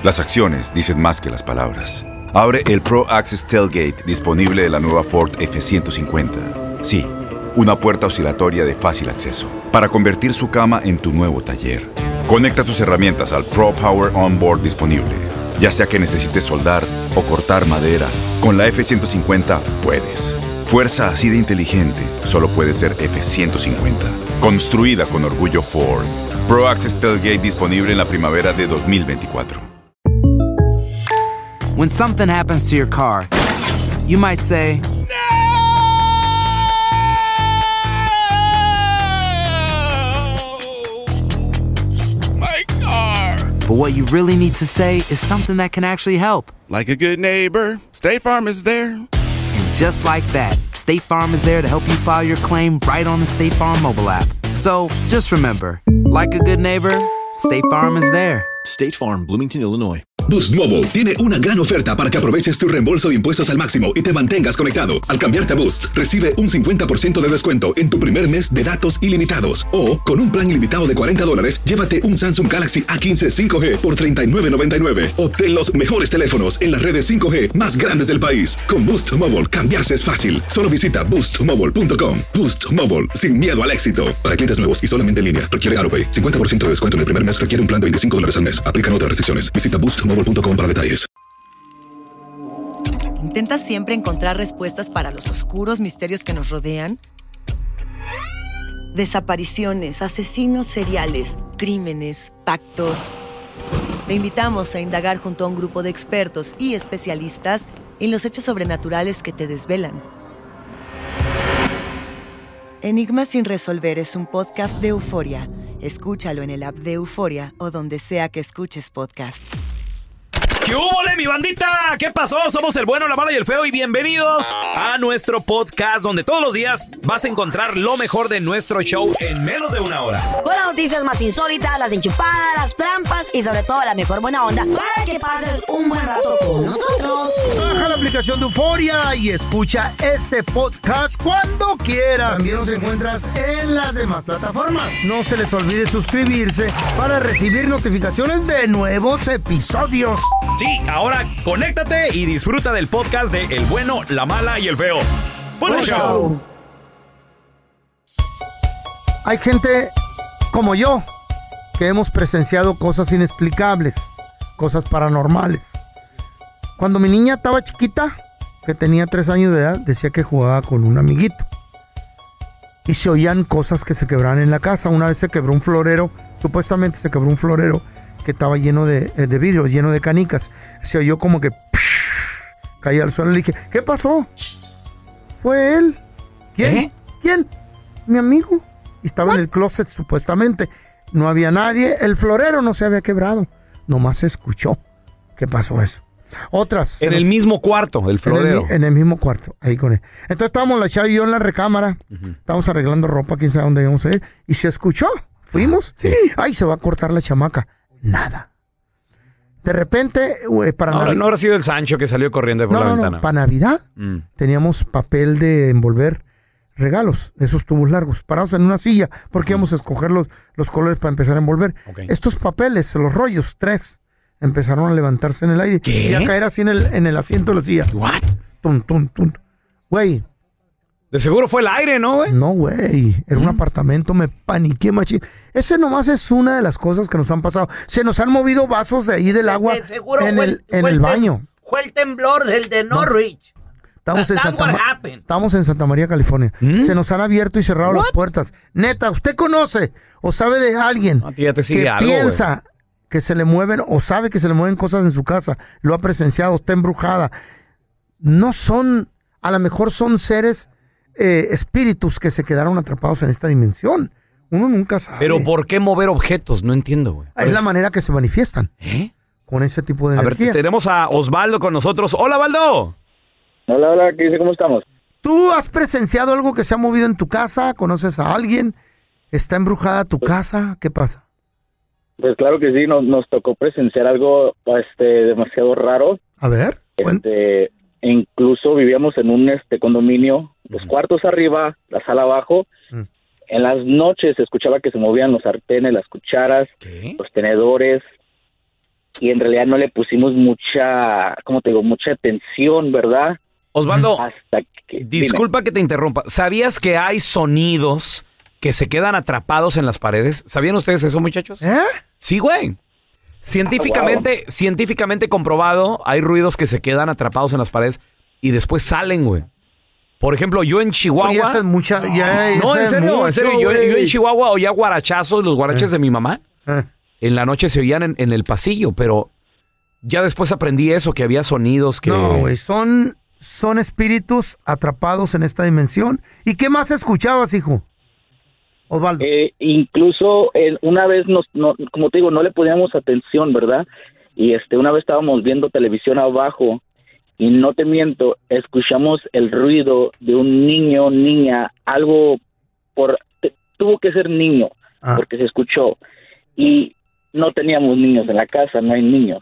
Las acciones dicen más que las palabras. Abre el Pro Access Tailgate disponible de la nueva Ford F-150. Sí, una puerta oscilatoria de fácil acceso para convertir su cama en tu nuevo taller. Conecta tus herramientas al Pro Power Onboard disponible. Ya sea que necesites soldar o cortar madera, con la F-150 puedes. Fuerza así de inteligente solo puede ser F-150. Construida con orgullo Ford. Pro Access Tailgate disponible en la primavera de 2024. When something happens to your car, you might say, My car! but what you really need to say is something that can actually help. Like a good neighbor, State Farm is there. And just like that, State Farm is there to help you file your claim right on the State Farm mobile app. So just remember, like a good neighbor, State Farm is there. State Farm, Bloomington, Illinois. Boost Mobile tiene una gran oferta para que aproveches tu reembolso de impuestos al máximo y te mantengas conectado. Al cambiarte a Boost, recibe un 50% de descuento en tu primer mes de datos ilimitados. O, con un plan ilimitado de $40, llévate un Samsung Galaxy A15 5G por $39.99. Obtén los mejores teléfonos en las redes 5G más grandes del país. Con Boost Mobile, cambiarse es fácil. Solo visita boostmobile.com. Boost Mobile, sin miedo al éxito. Para clientes nuevos y solamente en línea, requiere AutoPay. 50% de descuento en el primer mes requiere un plan de $25 al mes. Aplican otras restricciones. Visita boostmobile.com para detalles. ¿Intentas siempre encontrar respuestas para los oscuros misterios que nos rodean? Desapariciones, asesinos seriales, crímenes, pactos. Te invitamos a indagar junto a un grupo de expertos y especialistas en los hechos sobrenaturales que te desvelan. Enigmas sin resolver es un podcast de Euforia. Escúchalo en el app de Euforia o donde sea que escuches podcast. ¿Qué húbole, mi bandita? ¿Qué pasó? Somos el bueno, la mala y el feo y bienvenidos a nuestro podcast donde todos los días vas a encontrar lo mejor de nuestro show en menos de una hora. Con las noticias más insólitas, las enchupadas, las trampas y sobre todo la mejor buena onda para que pases un buen rato con nosotros. Baja la aplicación de Euforia y escucha este podcast cuando quieras. También nos encuentras en las demás plataformas. No se les olvide suscribirse para recibir notificaciones de nuevos episodios. Sí, ahora conéctate y disfruta del podcast de El Bueno, la Mala y el Feo. ¡Buen show! Hay gente como yo que hemos presenciado cosas inexplicables, cosas paranormales. Cuando mi niña estaba chiquita, que tenía 3 años de edad, decía que jugaba con un amiguito. Y se oían cosas que se quebraban en la casa. Una vez se quebró un florero, supuestamente se quebró un florero que estaba lleno de vidrio, lleno de canicas. Se oyó como que caía al suelo. Le dije, ¿qué pasó? Fue él. ¿Quién? ¿Quién? Mi amigo. Y estaba en el closet supuestamente. No había nadie. El florero no se había quebrado. Nomás se escuchó. ¿Qué pasó eso? Otras. En el mismo cuarto, el florero. En el mismo cuarto, ahí con él. Entonces estábamos la chava y yo en la recámara. Estábamos arreglando ropa, quién sabe dónde íbamos a ir. Y se escuchó. Fuimos. Sí. Ay, se va a cortar la chamaca. Nada. De repente, para Navidad. No habrá sido el Sancho que salió corriendo por la ventana. Para Navidad teníamos papel de envolver regalos, esos tubos largos, parados en una silla, porque íbamos a escoger los colores para empezar a envolver. Okay. Estos papeles, los rollos, 3, empezaron a levantarse en el aire. ¿Qué? Y a caer así en el asiento de la silla. ¿What? Tum, tum, tum. Güey. De seguro fue el aire, ¿no, güey? No, güey. Era un apartamento, me paniqué, machín. Ese nomás es una de las cosas que nos han pasado. Se nos han movido vasos de ahí del agua en el baño. Fue el temblor del de Norwich. Estamos en Santa María, California. Se nos han abierto y cerrado las puertas. Neta, ¿usted conoce o sabe de alguien ya te sigue que algo, piensa que se le mueven o sabe que se le mueven cosas en su casa? Lo ha presenciado, está embrujada. No son, a lo mejor son seres... espíritus que se quedaron atrapados en esta dimensión. Uno nunca sabe. Pero ¿por qué mover objetos? No entiendo, güey. Es la manera que se manifiestan. Con ese tipo de energía. A ver, tenemos a Osvaldo con nosotros. ¡Hola, Valdo! Hola, ¿qué dice? ¿Cómo estamos? ¿Tú has presenciado algo que se ha movido en tu casa? ¿Conoces a alguien? ¿Está embrujada tu casa? ¿Qué pasa? Pues claro que sí, nos tocó presenciar algo demasiado raro. A ver. Incluso vivíamos en un condominio, 2 cuartos arriba, la sala abajo. En las noches se escuchaba que se movían los sartenes, las cucharas, los tenedores. y en realidad no le pusimos mucha, ¿cómo te digo? Mucha atención, ¿verdad? Osvaldo, Hasta que, disculpa que te interrumpa. ¿Sabías que hay sonidos que se quedan atrapados en las paredes? ¿Sabían ustedes eso, muchachos? Sí, güey. Científicamente comprobado, hay ruidos que se quedan atrapados en las paredes y después salen, güey. Por ejemplo, yo en Chihuahua... Oye, esa es mucha... No, en serio. Yo en Chihuahua oía guarachazos, los guaraches de mi mamá. En la noche se oían en el pasillo, pero ya después aprendí eso, que había sonidos que... No, güey, son espíritus atrapados en esta dimensión. ¿Y qué más escuchabas, hijo? Osvaldo. Incluso una vez, como te digo, no le poníamos atención, ¿verdad? Y una vez estábamos viendo televisión abajo y no te miento, escuchamos el ruido de un niño, niña, algo tuvo que ser niño, porque se escuchó. Y no teníamos niños en la casa, no hay niños.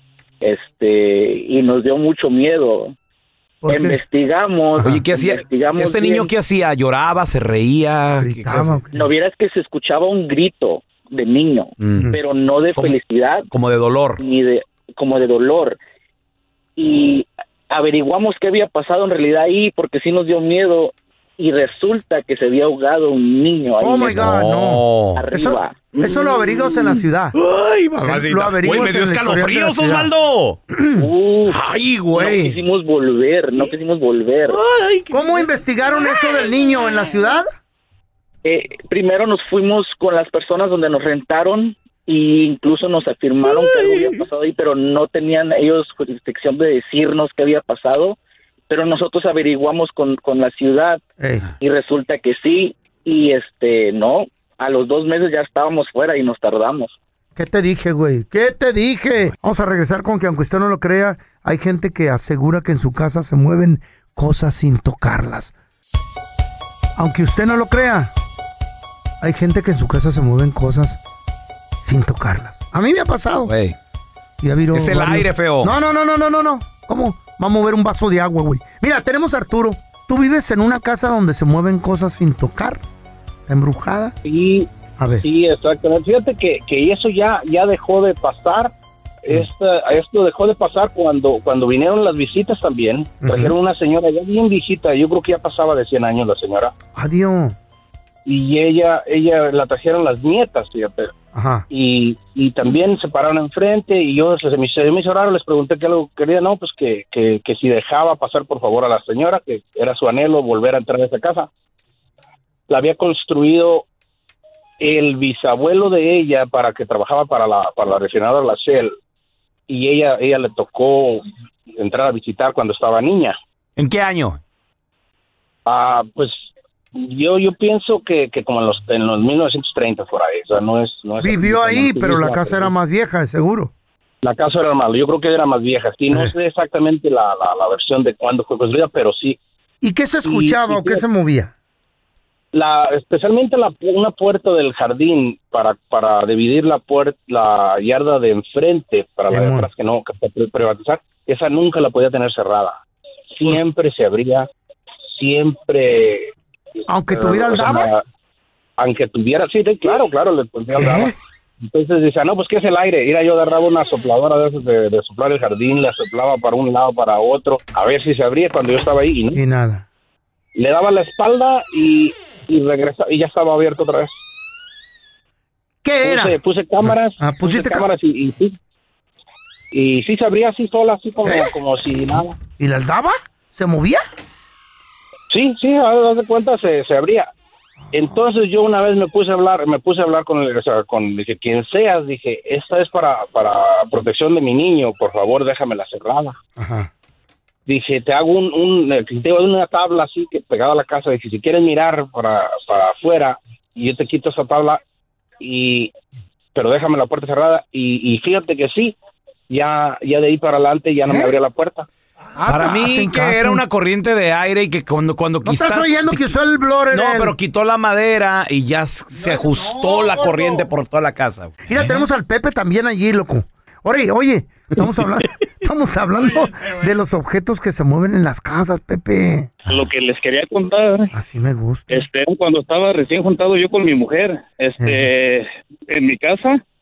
Y nos dio mucho miedo. Investigamos. Oye, ¿qué hacía? ¿Este niño qué hacía? ¿Lloraba? ¿Se reía? No, vieras que se escuchaba un grito de niño, pero no de felicidad. Como de dolor. Como de dolor. Y averiguamos qué había pasado en realidad ahí, porque sí nos dio miedo, y resulta que se había ahogado un niño ahí. Oh my God, no. Arriba. Eso lo averiguas en la ciudad. Ay, mamacita. Güey, me dio escalofríos, Osvaldo. Ay, güey. No quisimos volver. Ay, ¿Cómo investigaron eso del niño en la ciudad? Primero nos fuimos con las personas donde nos rentaron, e incluso nos afirmaron que algo había pasado ahí, pero no tenían ellos jurisdicción de decirnos qué había pasado. Pero nosotros averiguamos con la ciudad y resulta que sí, y no, a los 2 meses ya estábamos fuera y nos tardamos. ¿Qué te dije, güey? ¿Qué te dije? Vamos a regresar con que, aunque usted no lo crea, hay gente que asegura que en su casa se mueven cosas sin tocarlas. Aunque usted no lo crea, hay gente que en su casa se mueven cosas sin tocarlas. A mí me ha pasado. Güey. Es el aire, feo. No. ¿Cómo? Va a mover un vaso de agua, güey. Mira, tenemos a Arturo. ¿Tú vives en una casa donde se mueven cosas sin tocar? ¿Embrujada? Sí. A ver. Sí, exactamente. Fíjate que eso ya dejó de pasar. Esto dejó de pasar cuando vinieron las visitas también. Trajeron una señora ya bien viejita. Yo creo que ya pasaba de 100 años la señora. Adiós. Y ella la trajeron las nietas, fíjate. Ajá. Y también se pararon enfrente y yo se me hizo raro, les pregunté qué algo quería, no, pues que si dejaba pasar por favor a la señora, que era su anhelo volver a entrar a esa casa. La había construido el bisabuelo de ella para que trabajaba para la refinadora La Shell, y ella le tocó entrar a visitar cuando estaba niña. ¿En qué año? Pues yo pienso que como en los 1930 por ahí, o sea, no es vivió ahí, pero la casa era más vieja, seguro. La casa era más, yo creo que era más vieja. Sí, no sé exactamente la versión de cuándo fue construida, pero sí. ¿Y qué se escuchaba o qué se movía? Especialmente una puerta del jardín para dividir la yarda de enfrente para la de atrás que privatizar. Esa nunca la podía tener cerrada. Siempre se abría, siempre. ¿Aunque tuviera aldaba? Aunque tuviera, sí, claro, le ponía aldaba. Entonces decía, no, pues ¿qué es el aire? Yo agarraba una sopladora de esos de soplar el jardín, la soplaba para un lado, para otro, a ver si se abría cuando yo estaba ahí. Y nada. Le daba la espalda y regresaba, y ya estaba abierto otra vez. ¿Qué era? Puse cámaras, puse cámaras y sí. Y sí se abría así sola, así como si nada. ¿Y la aldaba? ¿Se movía? Sí, haz de cuenta, se abría. Entonces yo una vez me puse a hablar con dije, quien seas, dije, esta es para protección de mi niño, por favor, déjamela cerrada. Ajá. Dije, te hago una tabla así que pegada a la casa, dije, si quieres mirar para afuera, y yo te quito esa tabla, pero déjame la puerta cerrada, y fíjate que sí, ya de ahí para adelante ya no me abría la puerta. Para mí que era una corriente de aire y que cuando ¿No estás oyendo que usó el blower? No, pero quitó la madera y ya se ajustó la corriente por toda la casa. Mira, tenemos al Pepe también allí, loco. Oye, estamos hablando de los objetos que se mueven en las casas, Pepe. Lo que les quería contar. Así me gusta. Cuando estaba recién juntado yo con mi mujer, en mi casa,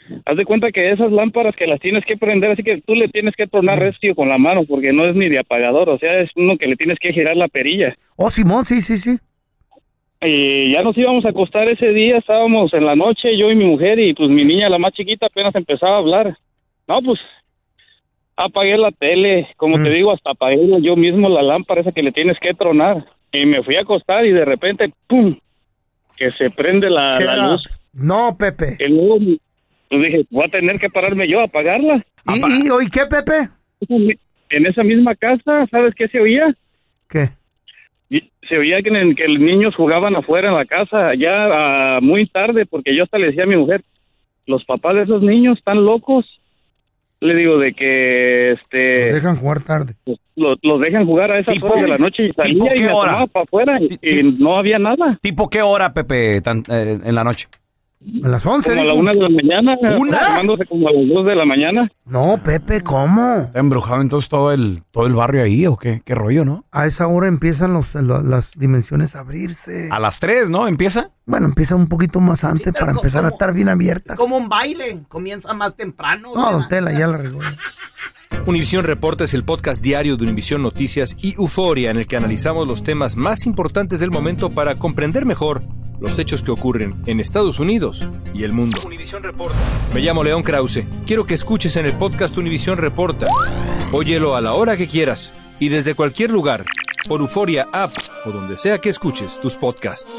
haz de cuenta que esas lámparas que las tienes que prender, así que tú le tienes que tornar recio con la mano, porque no es ni de apagador, o sea, es uno que le tienes que girar la perilla. Oh, Simón, sí. Y ya nos íbamos a acostar ese día, estábamos en la noche, yo y mi mujer, y pues mi niña, la más chiquita, apenas empezaba a hablar. No, pues, apagué la tele, como te digo, hasta apagué yo mismo la lámpara esa que le tienes que tronar. Y me fui a acostar y de repente, ¡pum!, que se prende la luz. No, Pepe. Y luego, pues dije, voy a tener que pararme yo a apagarla. ¿Y qué, Pepe? En esa misma casa, ¿sabes qué se oía? ¿Qué? Y se oía que los niños jugaban afuera en la casa, ya muy tarde, porque yo hasta le decía a mi mujer, los papás de esos niños están locos. Le digo de que Los dejan jugar tarde. Los dejan jugar a esas horas de la noche y salía y me tomaba para afuera y no había nada. ¿Tipo qué hora, Pepe, en la noche? A las 11. Como a la 1 de la mañana. Aproximándose como a las 2 de la mañana. No, Pepe, ¿cómo? ¿Está embrujado entonces todo el barrio ahí o qué? ¿Qué rollo, no? A esa hora empiezan las dimensiones a abrirse. A las 3, ¿no? ¿Empieza? Bueno, empieza un poquito más antes para empezar a estar bien abierta. Como un baile, comienza más temprano. No, don Tela, ya la regó. Univisión Reporta es el podcast diario de Univisión Noticias y Euforia, en el que analizamos los temas más importantes del momento para comprender mejor los hechos que ocurren en Estados Unidos y el mundo. Univisión Reporta. Me llamo León Krause. Quiero que escuches en el podcast Univisión Reporta. Óyelo a la hora que quieras y desde cualquier lugar, por Euforia App o donde sea que escuches tus podcasts.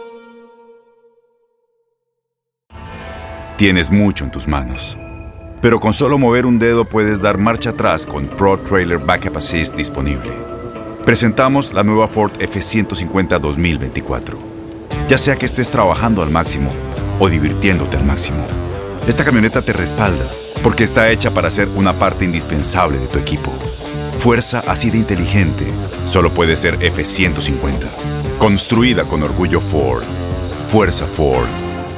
Tienes mucho en tus manos, pero con solo mover un dedo puedes dar marcha atrás con Pro Trailer Backup Assist disponible. Presentamos la nueva Ford F-150 2024. Ya sea que estés trabajando al máximo o divirtiéndote al máximo, esta camioneta te respalda porque está hecha para ser una parte indispensable de tu equipo. Fuerza así de inteligente solo puede ser F-150. Construida con orgullo Ford. Fuerza Ford.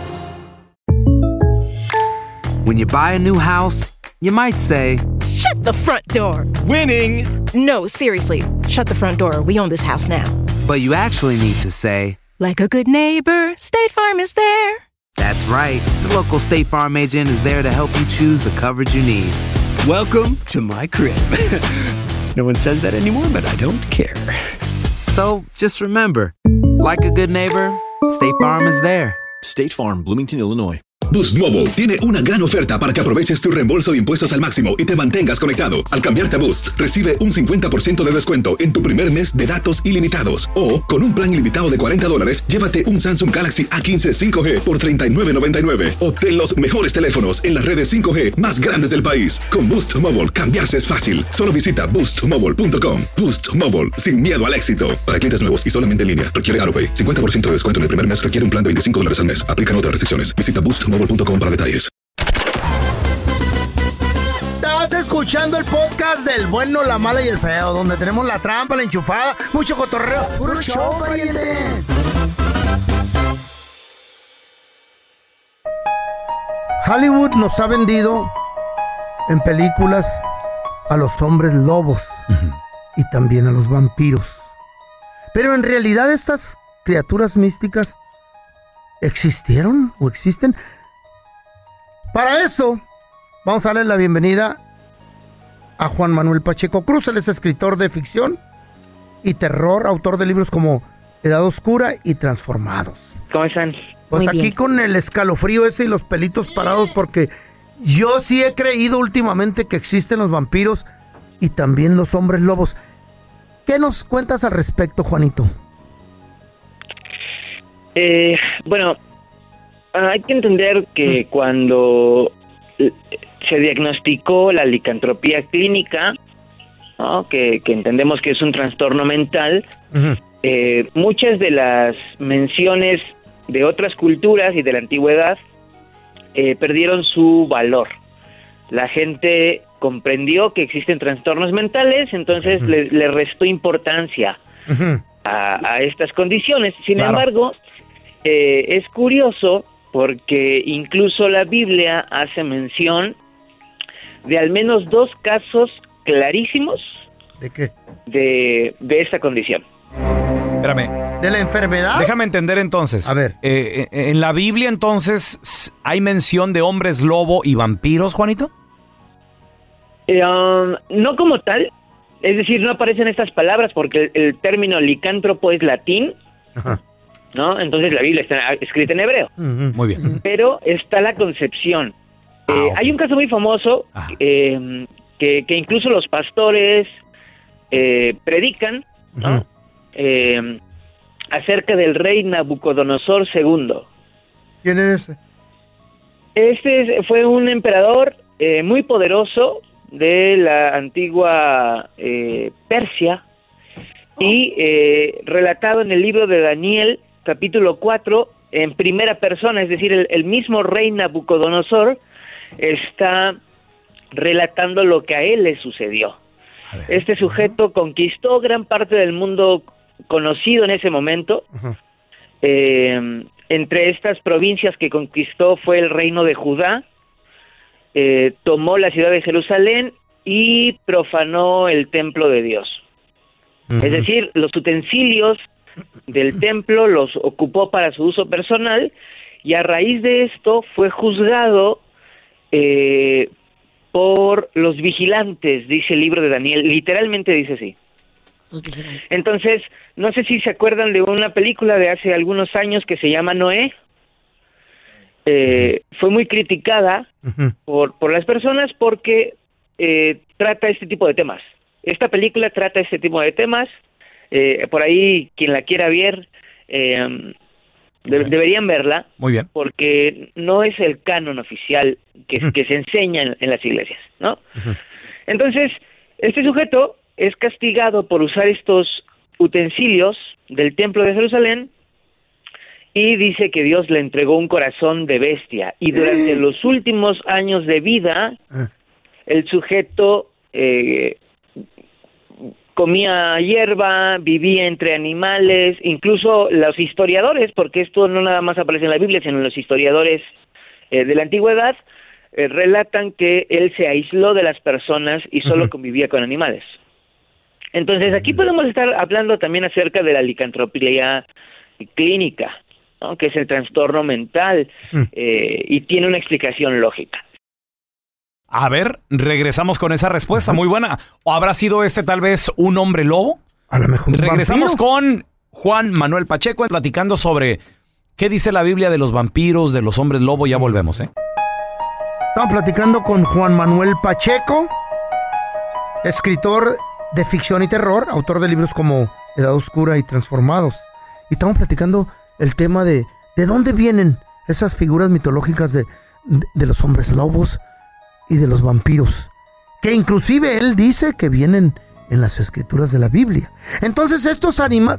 When you buy a new house, you might say, "Shut the front door." Winning! No, seriously. Shut the front door. We own this house now. But you actually need to say, like a good neighbor, State Farm is there. That's right. The local State Farm agent is there to help you choose the coverage you need. Welcome to my crib. No one says that anymore, but I don't care. So, just remember, like a good neighbor, State Farm is there. State Farm, Bloomington, Illinois. Boost Mobile tiene una gran oferta para que aproveches tu reembolso de impuestos al máximo y te mantengas conectado. Al cambiarte a Boost, recibe un 50% de descuento en tu primer mes de datos ilimitados. O, con un plan ilimitado de $40, llévate un Samsung Galaxy A15 5G por $39.99. Obtén los mejores teléfonos en las redes 5G más grandes del país. Con Boost Mobile, cambiarse es fácil. Solo visita boostmobile.com. Boost Mobile, sin miedo al éxito. Para clientes nuevos y solamente en línea, requiere AutoPay. 50% de descuento en el primer mes requiere un plan de $25 al mes. Aplican otras restricciones. Visita boostmobile.com para detalles. Estás escuchando el podcast del bueno, la mala y el feo, donde tenemos la trampa, la enchufada, mucho cotorreo. ¡Puro show, pariente! Hollywood nos ha vendido en películas a los hombres lobos y también a los vampiros. Pero en realidad estas criaturas místicas ¿existieron o existen? Para eso, vamos a darle la bienvenida a Juan Manuel Pacheco Cruz. Él es escritor de ficción y terror, autor de libros como Edad Oscura y Transformados. ¿Cómo están? Pues Muy aquí bien. con el escalofrío ese y los pelitos parados, porque yo sí he creído últimamente que existen los vampiros y también los hombres lobos. ¿Qué nos cuentas al respecto, Juanito? Bueno, hay que entender que cuando se diagnosticó la licantropía clínica, ¿no? que entendemos que es un trastorno mental, muchas de las menciones de otras culturas y de la antigüedad perdieron su valor. La gente comprendió que existen trastornos mentales, entonces le restó importancia a estas condiciones. Sin embargo, es curioso porque incluso la Biblia hace mención de al menos 2 casos clarísimos. ¿De qué? De esta condición. Espérame. ¿De la enfermedad? Déjame entender entonces. A ver. En la Biblia entonces ¿hay mención de hombres lobo y vampiros, Juanito? No como tal, es decir, no aparecen estas palabras porque el término licántropo es latín, ¿no? Entonces la Biblia está escrita en hebreo. Muy bien. Pero está la concepción. Hay un caso muy famoso que incluso los pastores predican, ¿no? Acerca del rey Nabucodonosor II. ¿Quién es ese? Este fue un emperador muy poderoso de la antigua Persia y relatado en el libro de Daniel, capítulo 4, en primera persona, es decir, el mismo rey Nabucodonosor está relatando lo que a él le sucedió. Este sujeto conquistó gran parte del mundo conocido en ese momento. Entre estas provincias que conquistó fue el reino de Judá, tomó la ciudad de Jerusalén y profanó el templo de Dios. Es decir, los utensilios del templo los ocupó para su uso personal y a raíz de esto fue juzgado por los vigilantes, dice el libro de Daniel, literalmente dice así. Entonces, no sé si se acuerdan de una película de hace algunos años que se llama Noé. Fue muy criticada por las personas porque trata este tipo de temas. Esta película trata este tipo de temas. Por ahí, quien la quiera ver, deberían verla. Muy bien. Porque no es el canon oficial que se enseña en las iglesias, ¿no? Entonces, este sujeto es castigado por usar estos utensilios del templo de Jerusalén y dice que Dios le entregó un corazón de bestia y durante los últimos años de vida el sujeto comía hierba, vivía entre animales, incluso los historiadores, porque esto no nada más aparece en la Biblia, sino los historiadores de la antigüedad relatan que él se aisló de las personas y solo convivía con animales. Entonces aquí podemos estar hablando también acerca de la licantropía clínica, ¿no? Que es el trastorno mental y tiene una explicación lógica. A ver, regresamos con esa respuesta, muy buena. ¿O habrá sido tal vez un hombre lobo? A lo mejor un regresamos vampiro. con Juan Manuel Pacheco platicando sobre qué dice la Biblia de los vampiros, de los hombres lobo. Ya volvemos, Estamos platicando con Juan Manuel Pacheco, escritor de ficción y terror, autor de libros como Edad Oscura y Transformados. Y estamos platicando el tema de dónde vienen esas figuras mitológicas de los hombres lobos y de los vampiros, que inclusive él dice que vienen en las escrituras de la Biblia. Entonces estos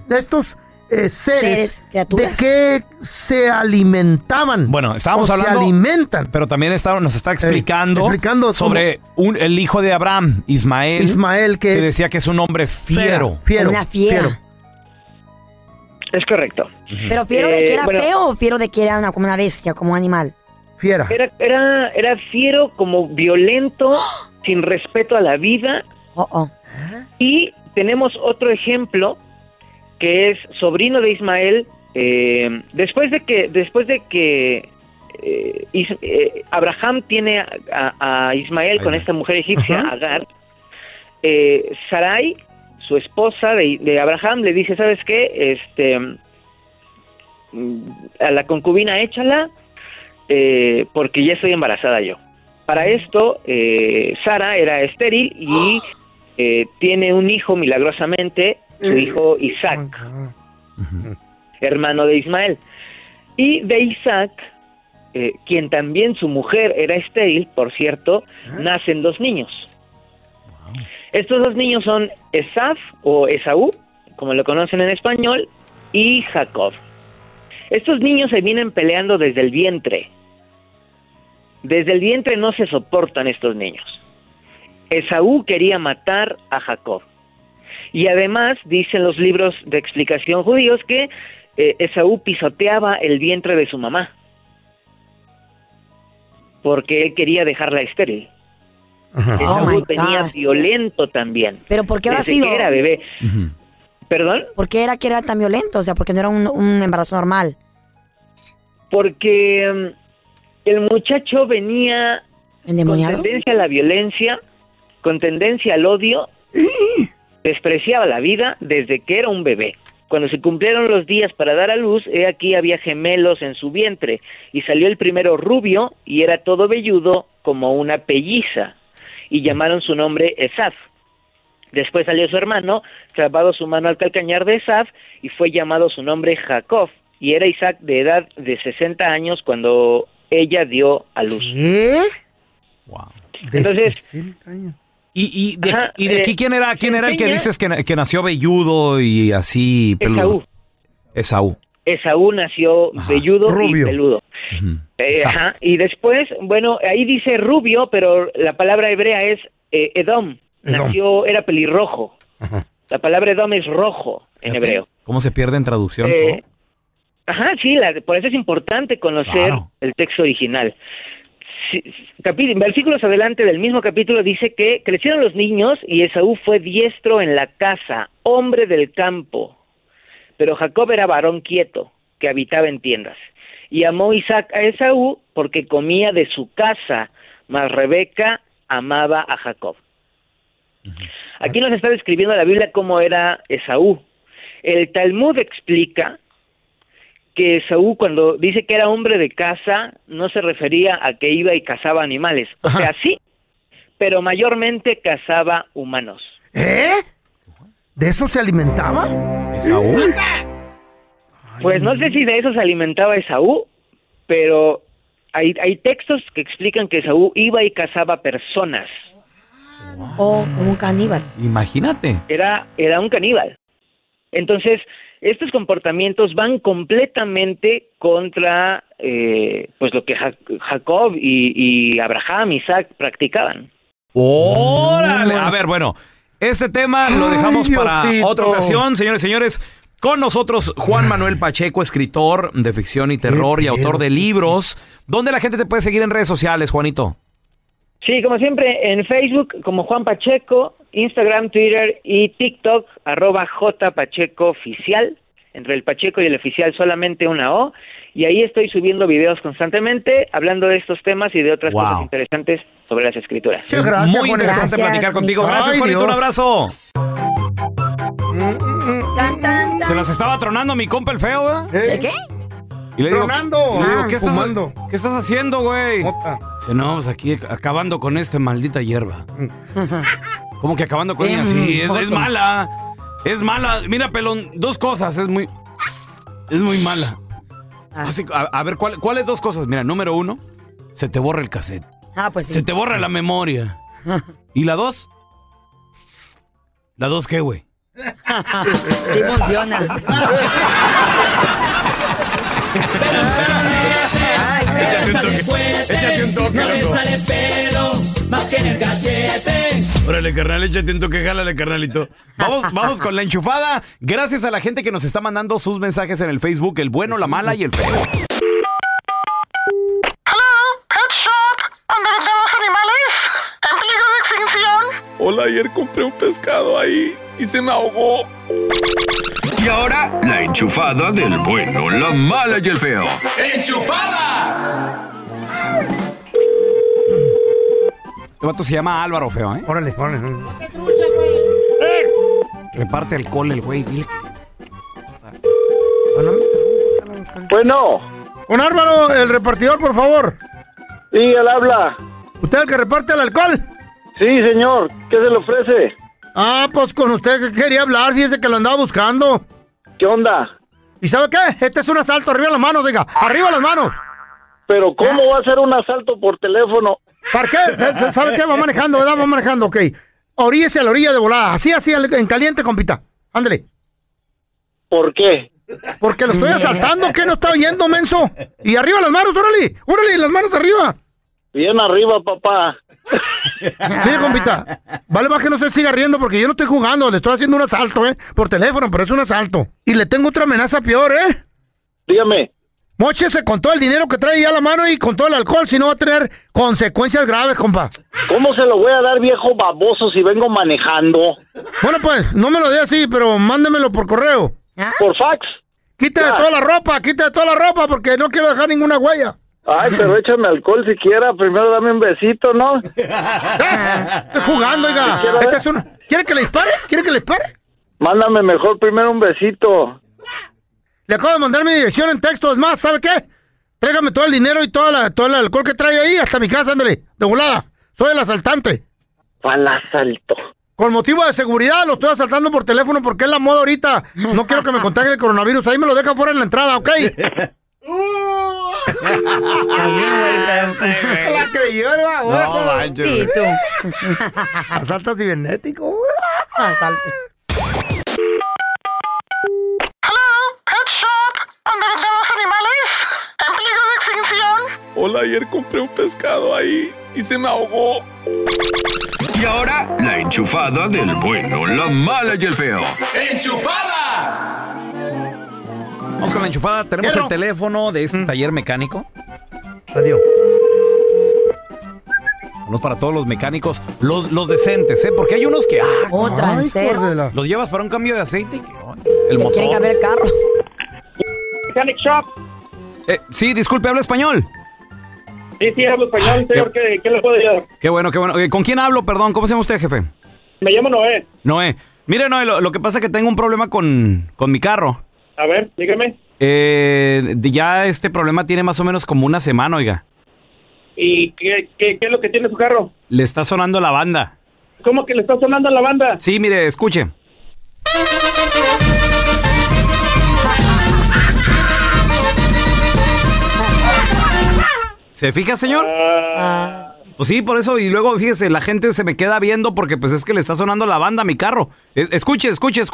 seres, criaturas, ¿de qué se alimentaban? Bueno, estábamos hablando, se alimentan. Pero también nos está explicando sobre el hijo de Abraham, Ismael, que decía que es un hombre fiero. Una fiera. Es correcto. ¿Pero fiero de que era feo o fiero de que era como una bestia, como un animal? Fiera. Era fiero, como violento, sin respeto a la vida. Y tenemos otro ejemplo que es sobrino de Ismael. Después de que Abraham tiene a Ismael con esta mujer egipcia, Agar, Sarai, su esposa de Abraham, le dice, ¿sabes qué? A la concubina échala, porque ya estoy embarazada yo. Para esto, Sara era estéril y tiene un hijo milagrosamente, su hijo Isaac, hermano de Ismael. Y de Isaac, quien también su mujer era estéril, por cierto, nacen dos niños. Estos dos niños son Esaf o Esaú, como lo conocen en español, y Jacob. Estos niños se vienen peleando desde el vientre. Desde el vientre no se soportan estos niños. Esaú quería matar a Jacob. Y además dicen los libros de explicación judíos que Esaú pisoteaba el vientre de su mamá, porque él quería dejarla estéril. Esaú venía violento también. ¿Pero por qué habrá desde sido? que era bebé. ¿Perdón? ¿Por qué era que era tan violento? O sea, porque no era un embarazo normal. Porque El muchacho venía ¿endemoniado? con tendencia a la violencia, con tendencia al odio, despreciaba la vida desde que era un bebé. Cuando se cumplieron los días para dar a luz, aquí había gemelos en su vientre, y salió el primero rubio, y era todo velludo como una pelliza, y llamaron su nombre Esaf. Después salió su hermano, clavado su mano al calcañar de Esaf, y fue llamado su nombre Jacob, y era Isaac de edad de 60 años cuando ella dio a luz. ¿Qué? Wow. Entonces, 60 años. ¿Y de aquí quién era el que dices que nació velludo y así peludo? Esaú. Esaú nació velludo rubio. y peludo. Y después, bueno, ahí dice rubio, pero la palabra hebrea es Edom. Nació, era pelirrojo. Ajá. La palabra Edom es rojo en hebreo. ¿Cómo se pierde en traducción? Sí, por eso es importante conocer el texto original. Versículos adelante del mismo capítulo dice que crecieron los niños y Esaú fue diestro en la casa, hombre del campo. Pero Jacob era varón quieto, que habitaba en tiendas. Y amó Isaac a Esaú porque comía de su casa, mas Rebeca amaba a Jacob. Aquí nos está describiendo la Biblia cómo era Esaú. El Talmud explica que Esaú, cuando dice que era hombre de casa, no se refería a que iba y cazaba animales. O sea, sí, pero mayormente cazaba humanos. ¿De eso se alimentaba? ¿Esaú? Pues no sé si de eso se alimentaba Esaú, pero hay textos que explican que Esaú iba y cazaba personas. Como un caníbal. Imagínate. Era un caníbal. Entonces, estos comportamientos van completamente contra pues lo que Jacob y Abraham, Isaac practicaban. ¡Órale! A ver, bueno, este tema lo dejamos para otra ocasión, señores y señores. Con nosotros Juan Manuel Pacheco, escritor de ficción y terror y autor de libros. ¿Dónde la gente te puede seguir en redes sociales, Juanito? Sí, como siempre, en Facebook como Juan Pacheco, Instagram, Twitter y TikTok, @JPachecoOficial. Entre el Pacheco y el oficial solamente una O. Y ahí estoy subiendo videos constantemente, hablando de estos temas y de otras cosas interesantes sobre las escrituras. Muchas gracias, muy interesante platicar contigo. Gracias, Juanito, un abrazo. Se las estaba tronando mi compa el feo, ¿verdad? ¿De qué? Y le digo, Tronando. ¿qué estás haciendo, güey? Dice, no, pues aquí acabando con esta maldita hierba. ¿Cómo que acabando con ella? Sí, es mala. Es mala. Mira, pelón, dos cosas. Es muy mala. Así, a ver, ¿cuáles dos cosas? Mira, número uno, se te borra el cassette. Pues sí. Se te borra la memoria. ¿Y la dos? ¿La dos qué, güey? Sí funciona. Échate un toque, no le sale pelo, más que en el cachete. Órale, carnal, échate un toque, jálale, carnalito. Vamos con la enchufada. Gracias a la gente que nos está mandando sus mensajes en el Facebook, el bueno, la mala y el feo. Pet Shop, ¿dónde vendemos animales en peligro de extinción? Hola, ayer compré un pescado ahí y se me ahogó. Y ahora, la enchufada del bueno, la mala y el feo. ¡Enchufada! Este vato se llama Álvaro, feo, ¿eh? Órale. Reparte alcohol el güey, dile Bueno. Don Álvaro, el repartidor, por favor. Sí, él habla. ¿Usted es el que reparte el alcohol? Sí, señor. ¿Qué se le ofrece? Pues con usted que quería hablar, fíjese que lo andaba buscando. ¿Qué onda? ¿Y sabe qué? Este es un asalto, arriba las manos, diga, arriba las manos. Pero ¿cómo va a ser un asalto por teléfono? ¿Para qué? ¿Sabe qué? Va manejando, ¿verdad? Va manejando, ok. Oríllese a la orilla de volada, así, en caliente, compita. Ándale. ¿Por qué? Porque lo estoy asaltando, ¿qué no está oyendo, menso? Y arriba las manos, órale, las manos arriba. Bien arriba, papá. Mire, compita, vale más que no se siga riendo porque yo no estoy jugando, le estoy haciendo un asalto, por teléfono, pero es un asalto. Y le tengo otra amenaza peor, Dígame. Móchese con todo el dinero que trae ya a la mano y con todo el alcohol, si no va a tener consecuencias graves, compa. ¿Cómo se lo voy a dar, viejo baboso, si vengo manejando? Bueno, pues, no me lo dé así, pero mándemelo por correo. ¿Por fax? Quítale toda la ropa, porque no quiero dejar ninguna huella. Ay, pero échame alcohol siquiera. Primero dame un besito, ¿no? Estoy jugando, oiga. ¿Quiere que le dispare? ¿Quiere que le dispare? Mándame mejor primero un besito. Le acabo de mandar mi dirección en texto. Es más, ¿sabe qué? Tráigame todo el dinero y todo el alcohol que trae ahí hasta mi casa, ándale, de volada. Soy el asaltante. ¿Cuál asalto? Con motivo de seguridad lo estoy asaltando por teléfono porque es la moda ahorita. No quiero que me contagie el coronavirus. Ahí me lo dejan fuera en la entrada, ¿ok? La creyó, no manches. ¿Y tú? Asalto cibernético. Asalto. Pet Shop, donde vendemos animales en peligro de extinción. Hola, ayer compré un pescado ahí y se me ahogó. Y ahora, la enchufada del bueno, la mala y el feo. ¡Enchufada! Vamos con la enchufada. Tenemos el teléfono de este taller mecánico. Adiós. Vamos para todos los mecánicos, los decentes, ¿eh? Porque hay unos que... los llevas para un cambio de aceite y que... el motor. Quieren cambiar el carro. Mechanic Shop. Sí, disculpe, ¿habla español? Sí, hablo español, señor. ¿Qué le puedo ayudar? Qué bueno, qué bueno. ¿Con quién hablo, perdón? ¿Cómo se llama usted, jefe? Me llamo Noé. Noé. Mire, Noé, lo que pasa es que tengo un problema con mi carro. A ver, dígame. Ya este problema tiene más o menos como una semana, oiga. ¿Y qué es lo que tiene su carro? Le está sonando la banda. ¿Cómo que le está sonando la banda? Sí, mire, escuche. ¿Se fija, señor? Pues sí, por eso. Y luego, fíjese, la gente se me queda viendo porque pues es que le está sonando la banda a mi carro. Escuche.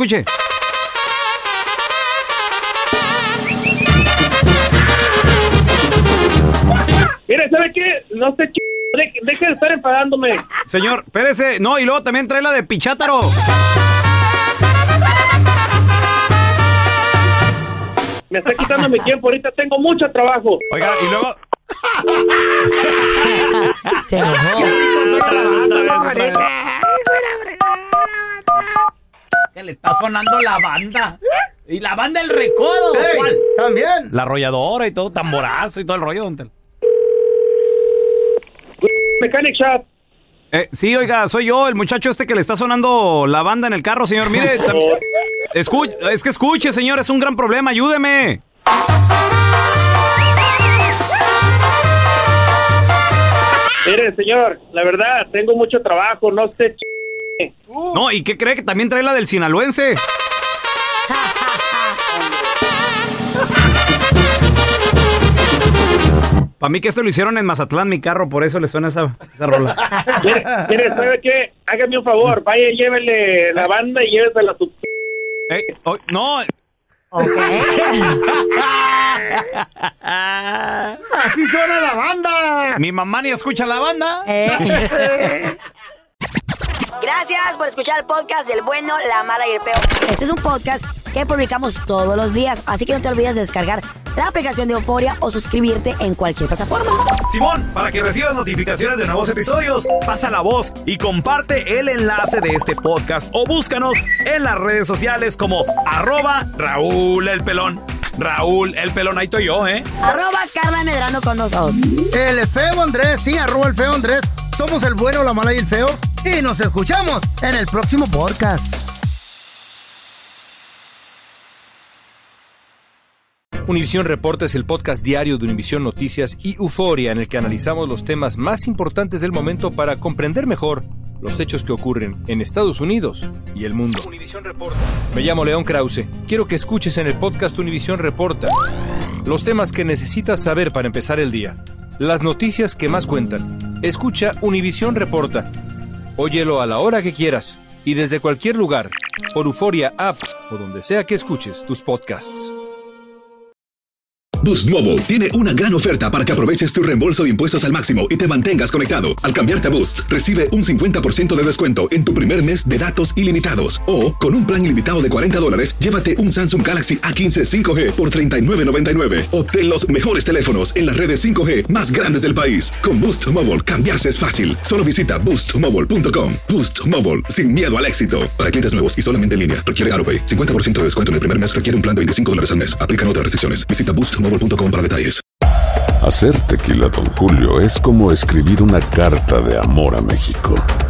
Mire, ¿sabe qué? No sé, deje de estar enfadándome. Señor, espérese. No, y luego también trae la de Pichátaro. Me está quitando mi tiempo. Ahorita tengo mucho trabajo. Oiga, y luego... Se enojó. Que le está sonando la banda. Y la banda El Recodo. ¿Cuál? También. La arrolladora y todo, tamborazo y todo el rollo, don Tel. Mechanic Shop. Sí, oiga, soy yo, el muchacho este que le está sonando la banda en el carro, señor. Mire, escuche, señor, es un gran problema, ayúdeme. Mire, señor, la verdad, tengo mucho trabajo, no sé. No, ¿y qué cree? Que también trae la del sinaloense. Para mí que esto lo hicieron en Mazatlán, mi carro, por eso le suena esa rola. Mire, ¿sabe qué? Hágame un favor, vaya y llévele la banda y llévesela a su... no. Okay. Así suena la banda. Mi mamá ni escucha la banda. Gracias por escuchar el podcast del bueno, la mala y el peor. Este es un podcast que publicamos todos los días, así que no te olvides de descargar la aplicación de Euforia o suscribirte en cualquier plataforma. Simón, para que recibas notificaciones de nuevos episodios, pasa la voz y comparte el enlace de este podcast o búscanos en las redes sociales como @Raúl el Pelón. Raúl el Pelón, ahí estoy yo, ¿eh? @Carla Medrano con nosotros. El feo Andrés, sí, @el feo Andrés. Somos el bueno, la mala y el feo. Y nos escuchamos en el próximo podcast. Univisión Reporta es el podcast diario de Univisión Noticias y Euforia, en el que analizamos los temas más importantes del momento para comprender mejor los hechos que ocurren en Estados Unidos y el mundo. Univisión Reporta. Me llamo León Krause. Quiero que escuches en el podcast Univisión Reporta los temas que necesitas saber para empezar el día. Las noticias que más cuentan. Escucha Univisión Reporta. Óyelo a la hora que quieras y desde cualquier lugar, por Euforia App o donde sea que escuches tus podcasts. Boost Mobile tiene una gran oferta para que aproveches tu reembolso de impuestos al máximo y te mantengas conectado. Al cambiarte a Boost, recibe un 50% de descuento en tu primer mes de datos ilimitados. O, con un plan ilimitado de $40, llévate un Samsung Galaxy A15 5G por $39.99. Obtén los mejores teléfonos en las redes 5G más grandes del país. Con Boost Mobile, cambiarse es fácil. Solo visita boostmobile.com. Boost Mobile, sin miedo al éxito. Para clientes nuevos y solamente en línea, requiere AutoPay. 50% de descuento en el primer mes requiere un plan de $25 al mes. Aplican otras restricciones. Visita boostmobile.com para detalles. Hacer tequila Don Julio es como escribir una carta de amor a México.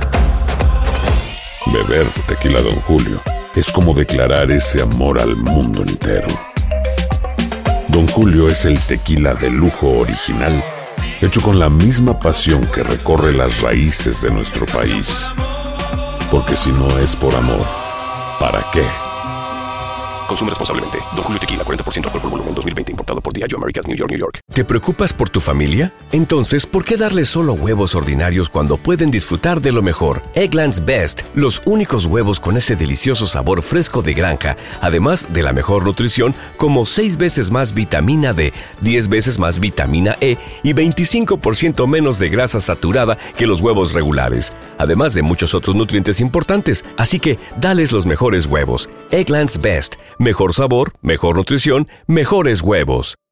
Beber tequila Don Julio es como declarar ese amor al mundo entero. Don Julio es el tequila de lujo original, hecho con la misma pasión que recorre las raíces de nuestro país. Porque si no es por amor, ¿para qué? Consume responsablemente. Don Julio Tequila, 40% alcohol por volumen, 2020. Importado por Diageo Americas, New York, New York. ¿Te preocupas por tu familia? Entonces, ¿por qué darles solo huevos ordinarios cuando pueden disfrutar de lo mejor? Eggland's Best, los únicos huevos con ese delicioso sabor fresco de granja, además de la mejor nutrición, como 6 veces más vitamina D, 10 veces más vitamina E y 25% menos de grasa saturada que los huevos regulares, además de muchos otros nutrientes importantes. Así que, dales los mejores huevos. Eggland's Best. Mejor sabor, mejor nutrición, mejores huevos.